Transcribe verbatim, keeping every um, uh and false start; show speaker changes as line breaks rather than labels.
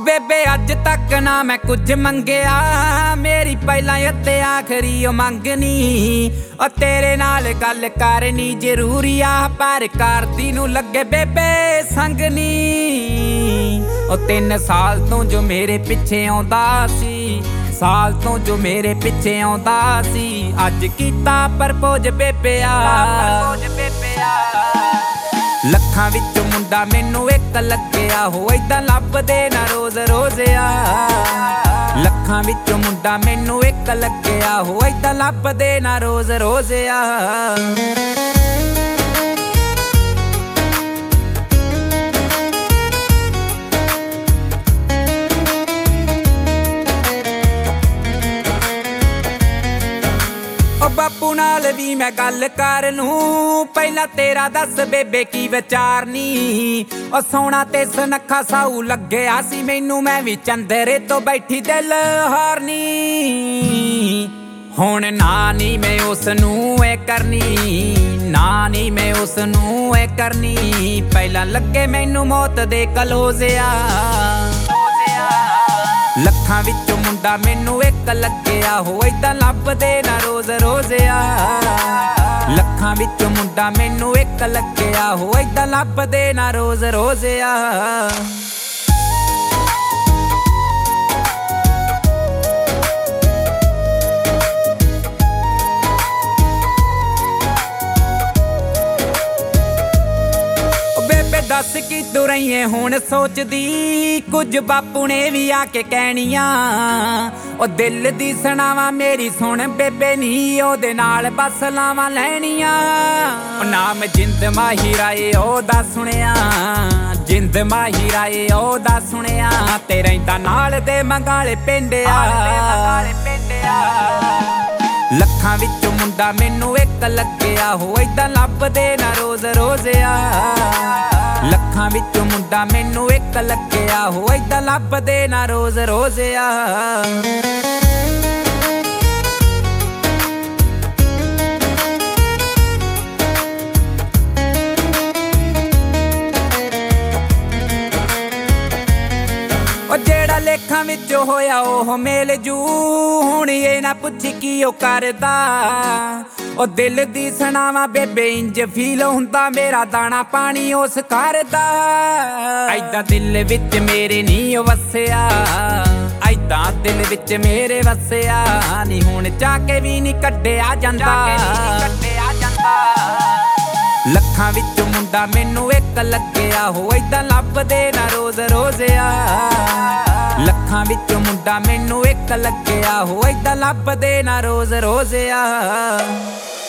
बेबे अज तक ना मैं कुछ मंगया, मेरी पहला ते आखरी ओ मंगनी। ओ तेरे नाल गल करनी जरूरी आ, पर करदी नूं लगे बेबे संगनी। ओ तीन साल तो जो मेरे पिछे आउंदा सी, साल तो जो मेरे पिछे आउंदा सी, अज कीता प्रपोज बेबे आ। लखां विच मुंडा मैनू एक लग्या, हो इदां लभदे ना रोज़ रोज़ आ। लखां विच मुंडा मैनू एक लग्या, हो इदां लभदे ना रोज़ रोज़ आ। बापू नाल भी मैं गल कर लूं, पहला तेरा दस बेबे की विचारनी। ओ सोना ते सुनखा साऊ लग्या सी मैनू, मैं भी चंदरे तो बैठी दिल हारनी। हुण ना नी मैं उसनू ए करनी, ना नी मैं उसनू ए करनी। पहला लगे मैनू मौत दे कलोज़िया, लखां विच मुंडा मैनू एक लग्या, हो इदां लभदे ना रोज़ रोज़ आ। लखां विच मुंडा मैनू एक लग्या, हो इदां लभदे ना रोज़ रोज़ आ। दस की तू रही हुण सोचदी, कुछ बापू ने भी आके कहनियां। ओ दिल दी सुनावा मेरी सुन बेबे नी, ओदे नाल बस लावां लैनियां। ओ नाम जिंद माहिरा ए ओदा सुनिया, जिंद माहिरा ए ओदा सुनिया। ते रहिंदा नाल दे मंगाले पिंड आ। लखां विच मुंडा मैनू एक लग्या, हो इदां लभदे ना रोज़ रोज़ आ। लखां विच मुंडा मैनू एक लग्या, हो इदां लभदे ना रोज़ रोज़ आ। जेड़ा लेखां विच होया ओह मेल जू, हुण ये ना पुछ की ओ करदा। ओ दिल दी सुनावा बेबे इंज फील हुंदा, मेरा दाना पानी उस करदा। ऐदां दिल विच मेरे नी वस्या, ऐदां दिल विच मेरे वस्या नी। हुण चाके भी नी कड्डिया जांदा। लखां विच मुंडा मैनू एक लग्या, हो इदां लभदे ना रोज़ रोज़ आ। लखां विच मुंडा मैनू एक लग्या, हो इदां लभदे ना रोज़ रोज़ आ।